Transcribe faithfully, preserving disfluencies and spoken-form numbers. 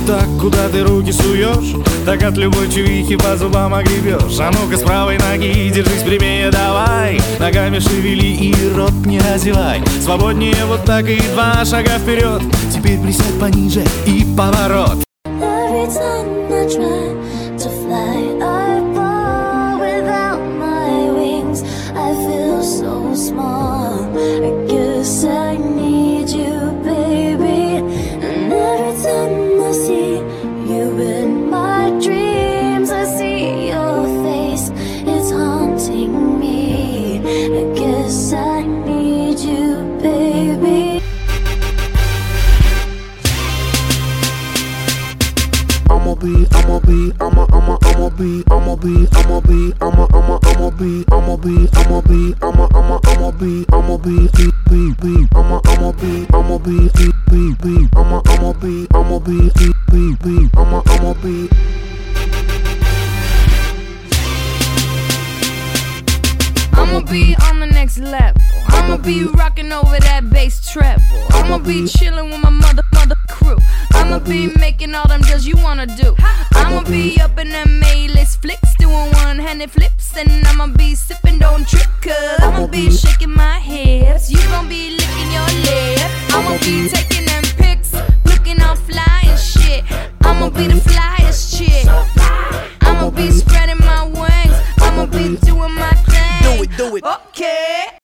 Так, куда ты руки суешь, так от любой чувихи по зубам огребешь. А ну-ка с правой ноги держись прямее, давай. Ногами шевели и рот не разевай. Свободнее вот так и два шага вперед. Теперь присядь пониже и поворот. Every time I try to fly, I fall without my wings. I feel so small. I guess I need you, baby. And every time I see you in my dreams, I see your face. It's haunting me. I guess I need you, baby. I'ma be, I'ma be, I'ma, I'ma, I'ma be, I'ma be, I'ma be, I'ma, I'ma, I'ma be, I'ma be, I'ma be, I'ma, I'ma, I'ma be, I'ma be, be, be, be, I'ma, I'ma be, I'ma be, be, be, be, I'ma, I'ma be, I'ma be, be, be, be, I'ma, I'ma be. I'ma be on the next level. I'ma be rocking over that bass treble. I'ma be chilling with my mother, mother crew. I'ma be making all them deals you wanna do. I'ma be up in them A-list flicks, doing one-handed flips. And I'ma be sipping, don't trip, cause I'ma be shaking my hips. You gon' be licking your lips. I'ma be taking them pics, looking all fly and shit. I'ma be the flyest chick. I'ma be spreading my wings. I'ma be doing my thing. Do it, do it. Okay.